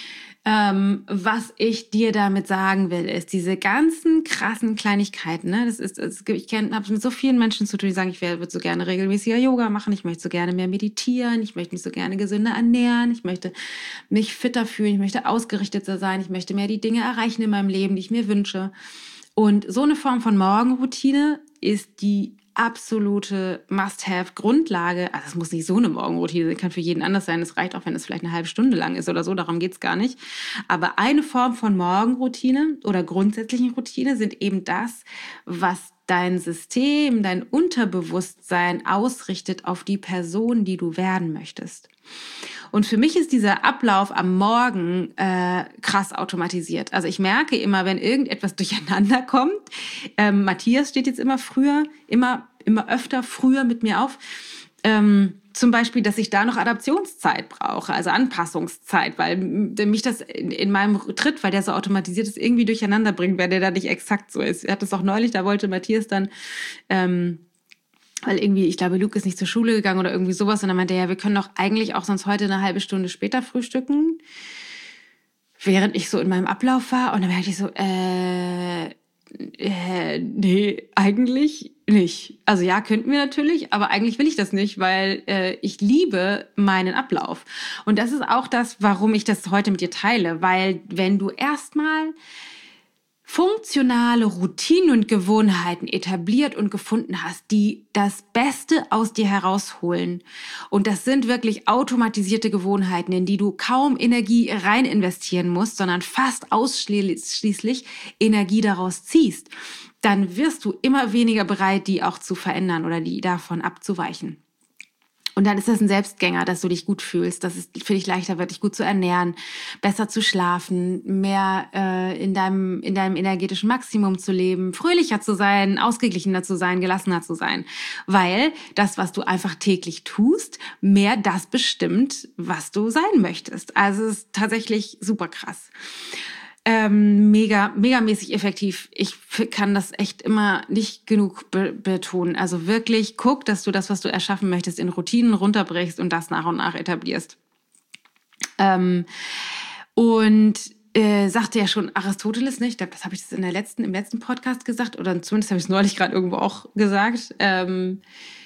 Ähm, was ich dir damit sagen will, ist diese ganzen krassen Kleinigkeiten. Ne? Das ist, das, ich habe mit so vielen Menschen zu tun, die sagen, ich würde so gerne regelmäßiger Yoga machen, ich möchte so gerne mehr meditieren, ich möchte mich so gerne gesünder ernähren, ich möchte mich fitter fühlen, ich möchte ausgerichteter sein, ich möchte mehr die Dinge erreichen in meinem Leben, die ich mir wünsche. Und so eine Form von Morgenroutine ist die absolute Must-Have-Grundlage. Also es muss nicht so eine Morgenroutine sein, kann für jeden anders sein. Es reicht auch, wenn es vielleicht eine halbe Stunde lang ist oder so, darum geht's gar nicht. Aber eine Form von Morgenroutine oder grundsätzlichen Routine sind eben das, was dein System, dein Unterbewusstsein ausrichtet auf die Person, die du werden möchtest. Und für mich ist dieser Ablauf am Morgen äh, krass automatisiert. Also ich merke immer, wenn irgendetwas durcheinander kommt, ähm, Matthias steht jetzt immer früher, immer immer öfter früher mit mir auf, ähm, zum Beispiel, dass ich da noch Adaptionszeit brauche, also Anpassungszeit, weil mich das in, in meinem Tritt, weil der so automatisiert ist, irgendwie durcheinander bringt, weil der da nicht exakt so ist. Er hat das auch neulich, da wollte Matthias dann, ähm, weil irgendwie, ich glaube, Luke ist nicht zur Schule gegangen oder irgendwie sowas, und dann meinte er, ja, wir können doch eigentlich auch sonst heute eine halbe Stunde später frühstücken, während ich so in meinem Ablauf war. Und dann merkte ich so, äh, äh, nee, eigentlich nicht. Also ja, könnten wir natürlich, aber eigentlich will ich das nicht, weil äh, ich liebe meinen Ablauf. Und das ist auch das, warum ich das heute mit dir teile, weil wenn du erstmal funktionale Routinen und Gewohnheiten etabliert und gefunden hast, die das Beste aus dir herausholen. Und das sind wirklich automatisierte Gewohnheiten, in die du kaum Energie rein investieren musst, sondern fast ausschließlich Energie daraus ziehst. Dann wirst du immer weniger bereit, die auch zu verändern oder die davon abzuweichen. Und dann ist das ein Selbstgänger, dass du dich gut fühlst, dass es für dich leichter wird, dich gut zu ernähren, besser zu schlafen, mehr äh, in deinem in deinem energetischen Maximum zu leben, fröhlicher zu sein, ausgeglichener zu sein, gelassener zu sein. Weil das, was du einfach täglich tust, mehr das bestimmt, was du sein möchtest. Also es ist tatsächlich super krass. Ähm, mega, megamäßig effektiv. Ich kann das echt immer nicht genug be- betonen. Also wirklich guck, dass du das, was du erschaffen möchtest, in Routinen runterbrichst und das nach und nach etablierst. Ähm, und äh, sagte ja schon Aristoteles nicht, ich glaube, das habe ich das in der letzten, im letzten Podcast gesagt, oder zumindest habe ich es neulich gerade irgendwo auch gesagt. Ähm,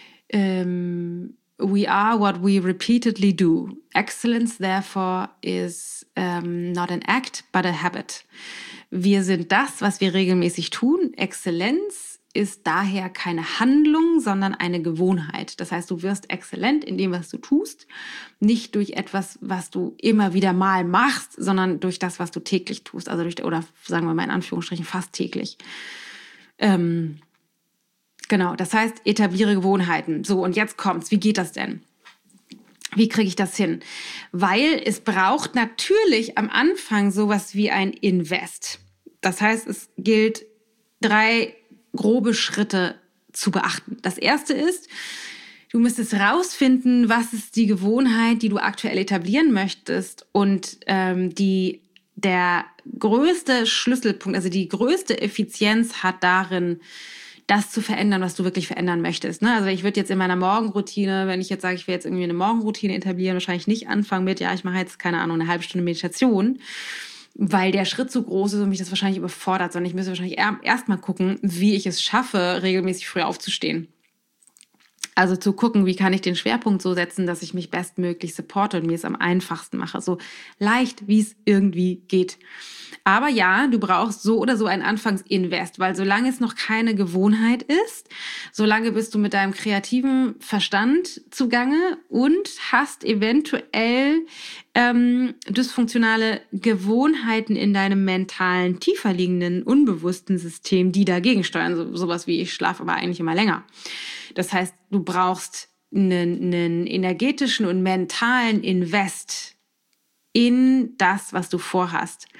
ähm, We are what we repeatedly do. Excellence, therefore, is um, not an act, but a habit. Wir sind das, was wir regelmäßig tun. Exzellenz ist daher keine Handlung, sondern eine Gewohnheit. Das heißt, du wirst exzellent in dem, was du tust, nicht durch etwas, was du immer wieder mal machst, sondern durch das, was du täglich tust. Also durch, oder sagen wir mal in Anführungsstrichen fast täglich. Ähm, Genau, das heißt, etabliere Gewohnheiten. So, und jetzt kommt's. Wie geht das denn? Wie kriege ich das hin? Weil es braucht natürlich am Anfang sowas wie ein Invest. Das heißt, es gilt, drei grobe Schritte zu beachten. Das erste ist, du müsstest rausfinden, was ist die Gewohnheit, die du aktuell etablieren möchtest, und ähm, die der größte Schlüsselpunkt, also die größte Effizienz hat darin, das zu verändern, was du wirklich verändern möchtest. Ne? Also ich würde jetzt in meiner Morgenroutine, wenn ich jetzt sage, ich will jetzt irgendwie eine Morgenroutine etablieren, wahrscheinlich nicht anfangen mit, ja, ich mache jetzt, keine Ahnung, eine halbe Stunde Meditation, weil der Schritt zu groß ist und mich das wahrscheinlich überfordert, sondern ich müsste wahrscheinlich erst mal gucken, wie ich es schaffe, regelmäßig früh aufzustehen. Also zu gucken, wie kann ich den Schwerpunkt so setzen, dass ich mich bestmöglich supporte und mir es am einfachsten mache. So leicht, wie es irgendwie geht. Aber ja, du brauchst so oder so einen Anfangsinvest, weil solange es noch keine Gewohnheit ist, solange bist du mit deinem kreativen Verstand zugange und hast eventuell ähm, dysfunktionale Gewohnheiten in deinem mentalen, tiefer liegenden, unbewussten System, die dagegen steuern. So, sowas wie, ich schlafe aber eigentlich immer länger. Das heißt, du brauchst einen, einen energetischen und mentalen Invest in das, was du vorhast.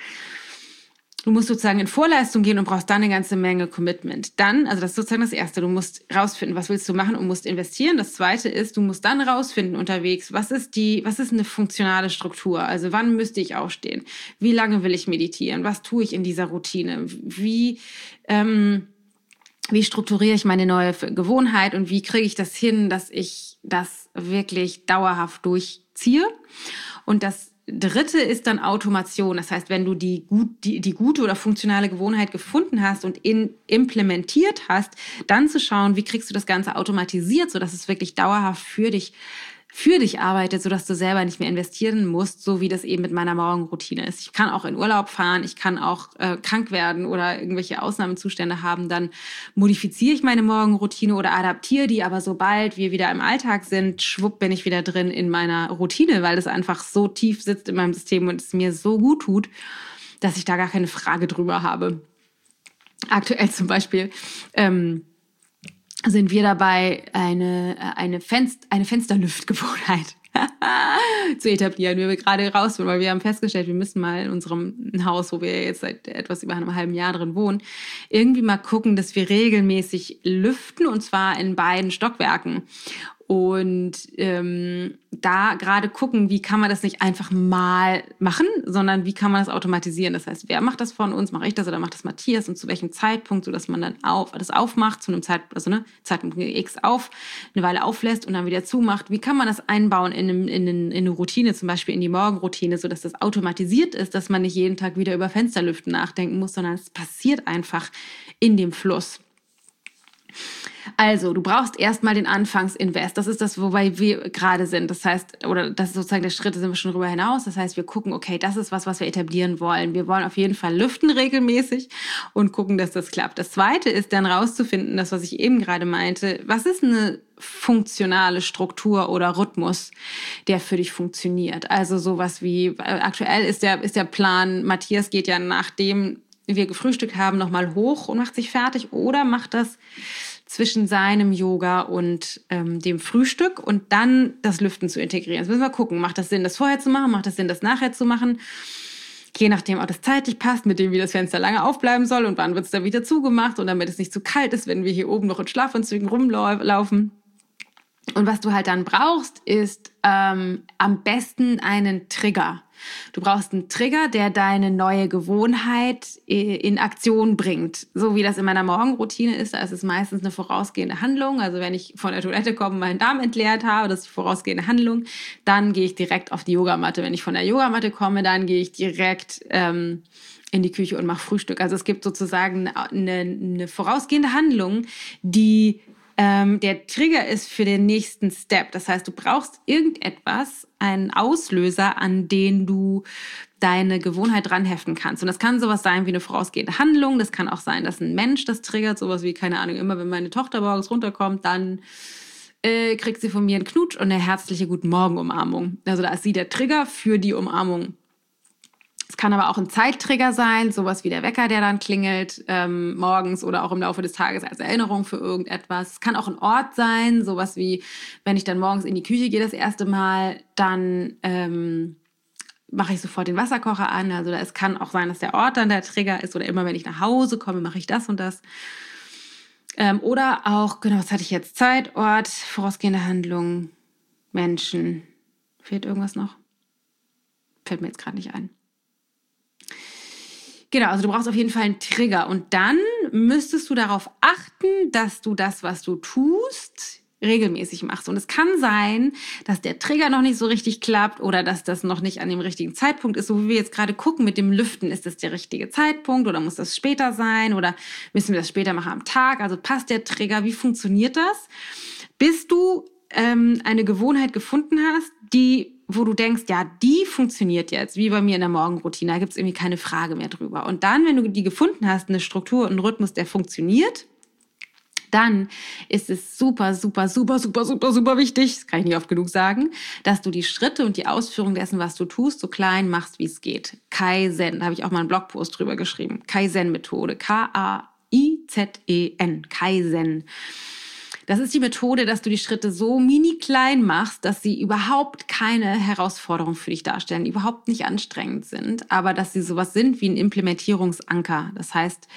Du musst sozusagen in Vorleistung gehen und brauchst dann eine ganze Menge Commitment. Dann, also das ist sozusagen das Erste, du musst rausfinden, was willst du machen und musst investieren. Das Zweite ist, du musst dann rausfinden unterwegs, was ist die, was ist eine funktionale Struktur? Also wann müsste ich aufstehen? Wie lange will ich meditieren? Was tue ich in dieser Routine? Wie, ähm, wie strukturiere ich meine neue Gewohnheit und wie kriege ich das hin, dass ich das wirklich dauerhaft durchziehe? Und das Dritte ist dann Automation. Das heißt, wenn du die, gut, die, die gute oder funktionale Gewohnheit gefunden hast und in, implementiert hast, dann zu schauen, wie kriegst du das Ganze automatisiert, sodass es wirklich dauerhaft für dich für dich arbeitet, sodass du selber nicht mehr investieren musst, so wie das eben mit meiner Morgenroutine ist. Ich kann auch in Urlaub fahren, ich kann auch äh, krank werden oder irgendwelche Ausnahmezustände haben, dann modifiziere ich meine Morgenroutine oder adaptiere die, aber sobald wir wieder im Alltag sind, schwupp bin ich wieder drin in meiner Routine, weil es einfach so tief sitzt in meinem System und es mir so gut tut, dass ich da gar keine Frage drüber habe. Aktuell zum Beispiel ähm, sind wir dabei, eine, eine, Fenster, eine Fensterlüftgewohnheit zu etablieren. Wir gerade raus, weil wir haben festgestellt, wir müssen mal in unserem Haus, wo wir jetzt seit etwas über einem halben Jahr drin wohnen, irgendwie mal gucken, dass wir regelmäßig lüften, und zwar in beiden Stockwerken. Und ähm, da gerade gucken, wie kann man das nicht einfach mal machen, sondern wie kann man das automatisieren. Das heißt, wer macht das von uns? Mache ich das oder macht das Matthias? Und zu welchem Zeitpunkt, sodass man dann auf, das aufmacht, zu einem Zeitpunkt, also ne, Zeitpunkt X auf, eine Weile auflässt und dann wieder zumacht. Wie kann man das einbauen in, einem, in, in eine Routine, zum Beispiel in die Morgenroutine, sodass das automatisiert ist, dass man nicht jeden Tag wieder über Fensterlüften nachdenken muss, sondern es passiert einfach in dem Fluss. Also, du brauchst erstmal den Anfangsinvest. Das ist das, wobei wir gerade sind. Das heißt, oder das ist sozusagen der Schritt, da sind wir schon drüber hinaus. Das heißt, wir gucken, okay, das ist was, was wir etablieren wollen. Wir wollen auf jeden Fall lüften regelmäßig und gucken, dass das klappt. Das Zweite ist dann rauszufinden, das, was ich eben gerade meinte, was ist eine funktionale Struktur oder Rhythmus, der für dich funktioniert. Also sowas wie, aktuell ist der, ist der Plan, Matthias geht ja nachdem wir gefrühstückt haben, nochmal hoch und macht sich fertig oder macht das zwischen seinem Yoga und ähm, dem Frühstück und dann das Lüften zu integrieren. Jetzt müssen wir gucken, macht das Sinn, das vorher zu machen, macht das Sinn, das nachher zu machen? Je nachdem, ob das zeitlich passt, mit dem, wie das Fenster lange aufbleiben soll und wann wird es dann wieder zugemacht und damit es nicht zu kalt ist, wenn wir hier oben noch in Schlafanzügen rumlaufen. Und was du halt dann brauchst, ist ähm, am besten einen Trigger. Du brauchst einen Trigger, der deine neue Gewohnheit in Aktion bringt. So wie das in meiner Morgenroutine ist, da ist es meistens eine vorausgehende Handlung. Also wenn ich von der Toilette komme und meinen Darm entleert habe, das ist die vorausgehende Handlung, dann gehe ich direkt auf die Yogamatte. Wenn ich von der Yogamatte komme, dann gehe ich direkt ähm, in die Küche und mache Frühstück. Also es gibt sozusagen eine, eine vorausgehende Handlung, die Ähm, der Trigger ist für den nächsten Step. Das heißt, du brauchst irgendetwas, einen Auslöser, an den du deine Gewohnheit dranheften kannst. Und das kann sowas sein wie eine vorausgehende Handlung. Das kann auch sein, dass ein Mensch das triggert. Sowas wie, keine Ahnung, immer wenn meine Tochter morgens runterkommt, dann äh, kriegt sie von mir einen Knutsch und eine herzliche Guten-Morgen-Umarmung. Also da ist sie der Trigger für die Umarmung. Es kann aber auch ein Zeittrigger sein, sowas wie der Wecker, der dann klingelt ähm, morgens oder auch im Laufe des Tages als Erinnerung für irgendetwas. Es kann auch ein Ort sein, sowas wie, wenn ich dann morgens in die Küche gehe das erste Mal, dann ähm, mache ich sofort den Wasserkocher an. Also es kann auch sein, dass der Ort dann der Trigger ist oder immer, wenn ich nach Hause komme, mache ich das und das. Ähm, oder auch, genau, was hatte ich jetzt? Zeit, Ort, vorausgehende Handlung, Menschen. Fehlt irgendwas noch? Fällt mir jetzt gerade nicht ein. Genau, also du brauchst auf jeden Fall einen Trigger und dann müsstest du darauf achten, dass du das, was du tust, regelmäßig machst. Und es kann sein, dass der Trigger noch nicht so richtig klappt oder dass das noch nicht an dem richtigen Zeitpunkt ist. So wie wir jetzt gerade gucken mit dem Lüften, ist das der richtige Zeitpunkt oder muss das später sein oder müssen wir das später machen am Tag? Also passt der Trigger, wie funktioniert das? Bis du ähm, eine Gewohnheit gefunden hast, die wo du denkst, ja, die funktioniert jetzt, wie bei mir in der Morgenroutine, da gibt es irgendwie keine Frage mehr drüber. Und dann, wenn du die gefunden hast, eine Struktur und einen Rhythmus, der funktioniert, dann ist es super, super, super, super, super, super wichtig, das kann ich nicht oft genug sagen, dass du die Schritte und die Ausführung dessen, was du tust, so klein machst, wie es geht. Kaizen, da habe ich auch mal einen Blogpost drüber geschrieben. Kaizen-Methode, K A I Z E N, Kaizen. Das ist die Methode, dass du die Schritte so mini klein machst, dass sie überhaupt keine Herausforderung für dich darstellen, überhaupt nicht anstrengend sind, aber dass sie sowas sind wie ein Implementierungsanker. Das heißt,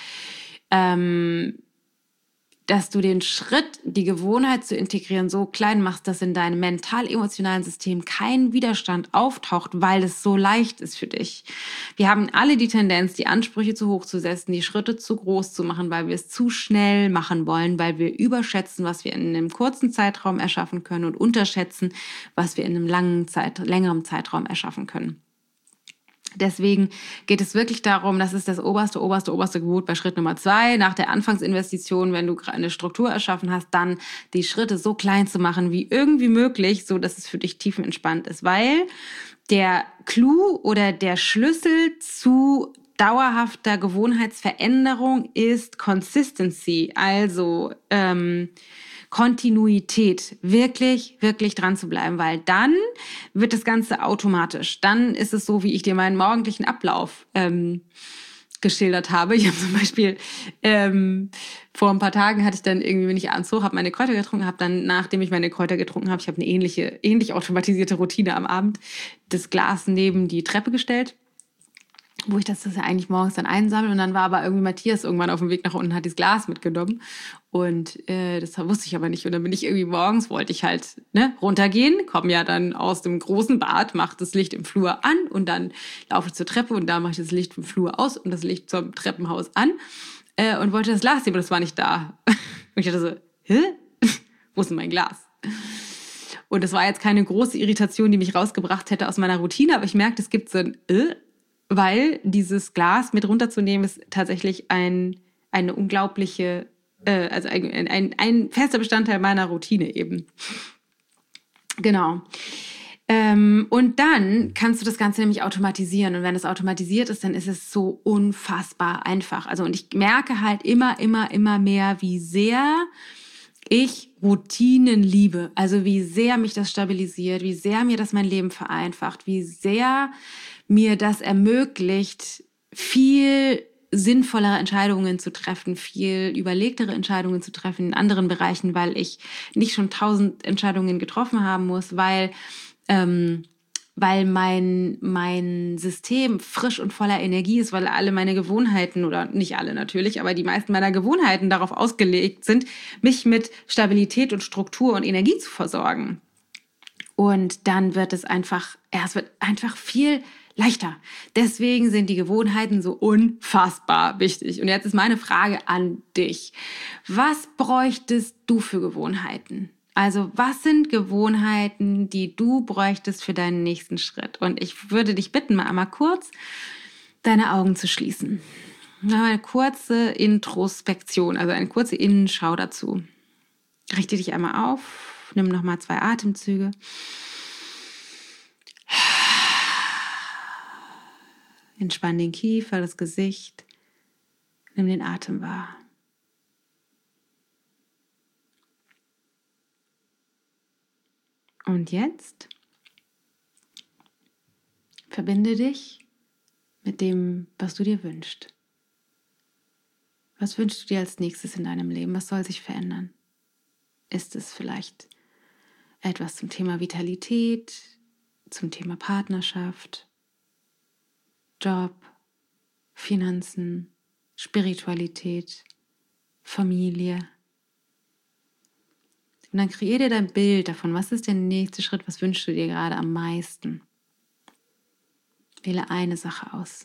ähm, dass du den Schritt, die Gewohnheit zu integrieren, so klein machst, dass in deinem mental-emotionalen System kein Widerstand auftaucht, weil es so leicht ist für dich. Wir haben alle die Tendenz, die Ansprüche zu hoch zu setzen, die Schritte zu groß zu machen, weil wir es zu schnell machen wollen, weil wir überschätzen, was wir in einem kurzen Zeitraum erschaffen können und unterschätzen, was wir in einem langen Zeit, längeren Zeitraum erschaffen können. Deswegen geht es wirklich darum, das ist das oberste, oberste, oberste Gebot bei Schritt Nummer zwei. Nach der Anfangsinvestition, wenn du eine Struktur erschaffen hast, dann die Schritte so klein zu machen wie irgendwie möglich, so dass es für dich tiefenentspannt ist. Weil der Clou oder der Schlüssel zu dauerhafter Gewohnheitsveränderung ist Consistency, also ähm, Kontinuität, wirklich, wirklich dran zu bleiben, weil dann wird das Ganze automatisch. Dann ist es so, wie ich dir meinen morgendlichen Ablauf ähm, geschildert habe. Ich habe zum Beispiel ähm, vor ein paar Tagen hatte ich dann irgendwie, wenn ich abends hoch habe, meine Kräuter getrunken, habe dann, nachdem ich meine Kräuter getrunken habe, ich habe eine ähnliche, ähnlich automatisierte Routine am Abend, das Glas neben die Treppe gestellt. wo ich das, das ja eigentlich morgens dann einsammle. Und dann war aber irgendwie Matthias irgendwann auf dem Weg nach unten, hat dieses Glas mitgenommen. Und äh, das wusste ich aber nicht. Und dann bin ich irgendwie morgens, wollte ich halt ne, runtergehen, komme ja dann aus dem großen Bad, mache das Licht im Flur an und dann laufe ich zur Treppe und da mache ich das Licht im Flur aus und das Licht zum Treppenhaus an äh, und wollte das Glas nehmen, aber das war nicht da. Und ich dachte so, hä? Wo ist denn mein Glas? Und das war jetzt keine große Irritation, die mich rausgebracht hätte aus meiner Routine, aber ich merkte, es gibt so ein äh, weil dieses Glas mit runterzunehmen ist tatsächlich ein, eine unglaubliche, äh, also ein, ein, ein fester Bestandteil meiner Routine eben. Genau. Ähm, und dann kannst du das Ganze nämlich automatisieren. Und wenn es automatisiert ist, dann ist es so unfassbar einfach. Also und ich merke halt immer, immer, immer mehr, wie sehr ich Routinen liebe. Also wie sehr mich das stabilisiert, wie sehr mir das mein Leben vereinfacht, wie sehr mir das ermöglicht, viel sinnvollere Entscheidungen zu treffen, viel überlegtere Entscheidungen zu treffen in anderen Bereichen, weil ich nicht schon tausend Entscheidungen getroffen haben muss, weil, ähm, weil mein, mein System frisch und voller Energie ist, weil alle meine Gewohnheiten, oder nicht alle natürlich, aber die meisten meiner Gewohnheiten darauf ausgelegt sind, mich mit Stabilität und Struktur und Energie zu versorgen. Und dann wird es einfach, ja, es wird einfach viel leichter. Deswegen sind die Gewohnheiten so unfassbar wichtig. Und jetzt ist meine Frage an dich. Was bräuchtest du für Gewohnheiten? Also was sind Gewohnheiten, die du bräuchtest für deinen nächsten Schritt? Und ich würde dich bitten, mal einmal kurz deine Augen zu schließen. Eine kurze Introspektion, also eine kurze Innenschau dazu. Richte dich einmal auf, nimm nochmal zwei Atemzüge. Entspann den Kiefer, das Gesicht. Nimm den Atem wahr. Und jetzt verbinde dich mit dem, was du dir wünschst. Was wünschst du dir als nächstes in deinem Leben? Was soll sich verändern? Ist es vielleicht etwas zum Thema Vitalität, zum Thema Partnerschaft, Job, Finanzen, Spiritualität, Familie? Und dann kreier dir dein Bild davon. Was ist der nächste Schritt? Was wünschst du dir gerade am meisten? Wähle eine Sache aus.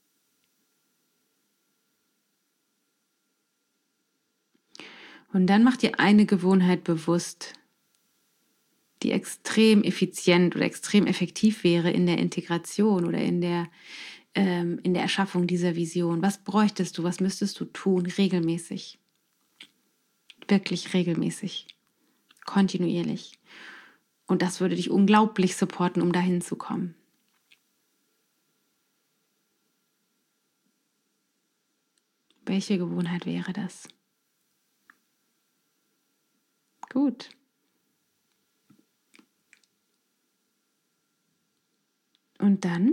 Und dann mach dir eine Gewohnheit bewusst, die extrem effizient oder extrem effektiv wäre in der Integration oder in der, ähm, in der Erschaffung dieser Vision. Was bräuchtest du, was müsstest du tun regelmäßig? Wirklich regelmäßig, kontinuierlich. Und das würde dich unglaublich supporten, um dahin zu kommen. Welche Gewohnheit wäre das? Gut. Und dann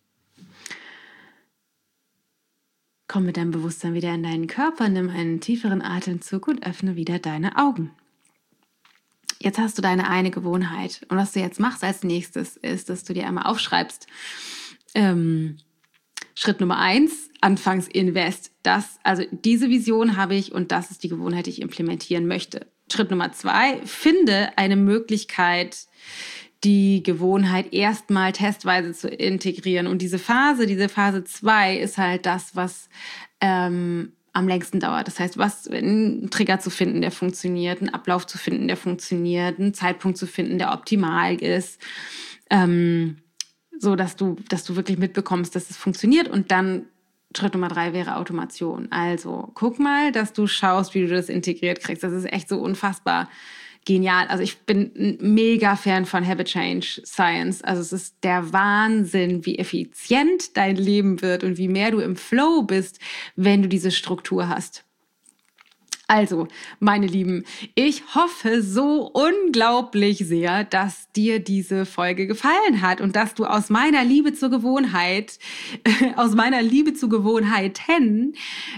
komm mit deinem Bewusstsein wieder in deinen Körper, nimm einen tieferen Atemzug und öffne wieder deine Augen. Jetzt hast du deine eine Gewohnheit. Und was du jetzt machst als nächstes, ist, dass du dir einmal aufschreibst, ähm, Schritt Nummer eins, Anfangsinvest. Das, also diese Vision habe ich und das ist die Gewohnheit, die ich implementieren möchte. Schritt Nummer zwei, finde eine Möglichkeit, die Gewohnheit erstmal testweise zu integrieren. Und diese Phase, diese Phase zwei ist halt das, was ähm, am längsten dauert. Das heißt, was einen Trigger zu finden, der funktioniert, einen Ablauf zu finden, der funktioniert, einen Zeitpunkt zu finden, der optimal ist, ähm, so dass du, dass du wirklich mitbekommst, dass es funktioniert. Und dann Schritt Nummer drei wäre Automation. Also guck mal, dass du schaust, wie du das integriert kriegst. Das ist echt so unfassbar genial. Also ich bin ein mega Fan von Habit Change Science. Also es ist der Wahnsinn, wie effizient dein Leben wird und wie mehr du im Flow bist, wenn du diese Struktur hast. Also, meine Lieben, ich hoffe so unglaublich sehr, dass dir diese Folge gefallen hat und dass du aus meiner Liebe zur Gewohnheit, aus meiner Liebe zu Gewohnheiten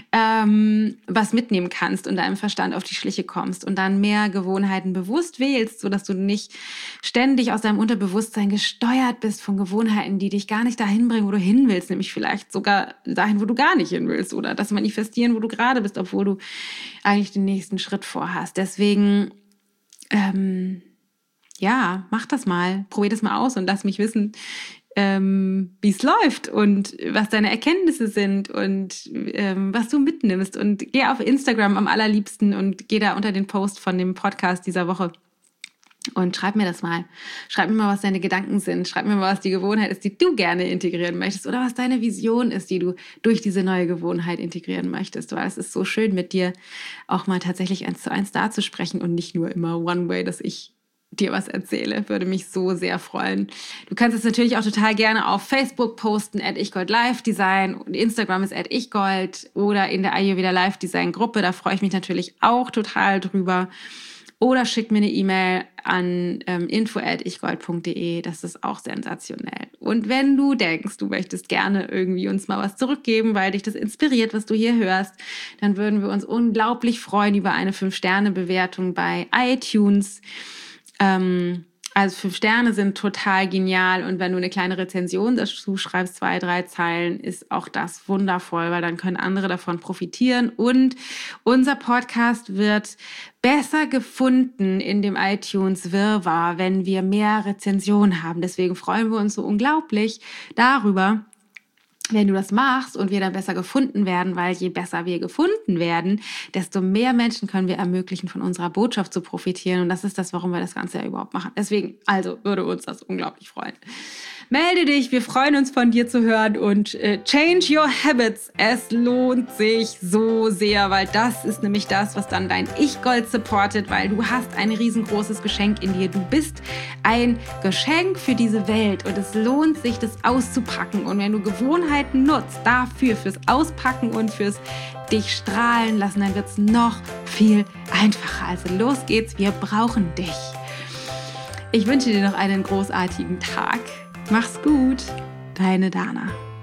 ähm, was mitnehmen kannst und deinem Verstand auf die Schliche kommst und dann mehr Gewohnheiten bewusst wählst, sodass du nicht ständig aus deinem Unterbewusstsein gesteuert bist von Gewohnheiten, die dich gar nicht dahin bringen, wo du hin willst, nämlich vielleicht sogar dahin, wo du gar nicht hin willst oder das manifestieren, wo du gerade bist, obwohl du eigentlich den nächsten Schritt vorhast. Deswegen, ähm, ja, mach das mal, probier das mal aus und lass mich wissen, ähm, wie es läuft und was deine Erkenntnisse sind und ähm, was du mitnimmst. Und geh auf Instagram am allerliebsten und geh da unter den Post von dem Podcast dieser Woche und schreib mir das mal. Schreib mir mal, was deine Gedanken sind. Schreib mir mal, was die Gewohnheit ist, die du gerne integrieren möchtest oder was deine Vision ist, die du durch diese neue Gewohnheit integrieren möchtest. Weil es ist so schön, mit dir auch mal tatsächlich eins zu eins dazusprechen und nicht nur immer one way, dass ich dir was erzähle. Würde mich so sehr freuen. Du kannst es natürlich auch total gerne auf Facebook posten, at ichgold live design. Und Instagram ist at ichgold oder in der Ayurveda Live Design Gruppe. Da freue ich mich natürlich auch total drüber. Oder schick mir eine E-Mail an ähm, info at ichgold punkt de. Das ist auch sensationell. Und wenn du denkst, du möchtest gerne irgendwie uns mal was zurückgeben, weil dich das inspiriert, was du hier hörst, dann würden wir uns unglaublich freuen über eine fünf Sterne Bewertung bei iTunes. Ähm, also fünf Sterne sind total genial und wenn du eine kleine Rezension dazu schreibst, zwei, drei Zeilen, ist auch das wundervoll, weil dann können andere davon profitieren und unser Podcast wird besser gefunden in dem iTunes-Wirrwarr, wenn wir mehr Rezensionen haben. Deswegen freuen wir uns so unglaublich darüber, wenn du das machst und wir dann besser gefunden werden, weil je besser wir gefunden werden, desto mehr Menschen können wir ermöglichen, von unserer Botschaft zu profitieren. Und das ist das, warum wir das Ganze ja überhaupt machen. Deswegen, also würde uns das unglaublich freuen. Melde dich, wir freuen uns von dir zu hören und äh, change your habits. Es lohnt sich so sehr, weil das ist nämlich das, was dann dein Ich-Gold supportet, weil du hast ein riesengroßes Geschenk in dir. Du bist ein Geschenk für diese Welt und es lohnt sich, das auszupacken. Und wenn du Gewohnheiten nutzt, dafür, fürs Auspacken und fürs dich strahlen lassen, dann wird es noch viel einfacher. Also los geht's, wir brauchen dich. Ich wünsche dir noch einen großartigen Tag. Mach's gut, deine Dana.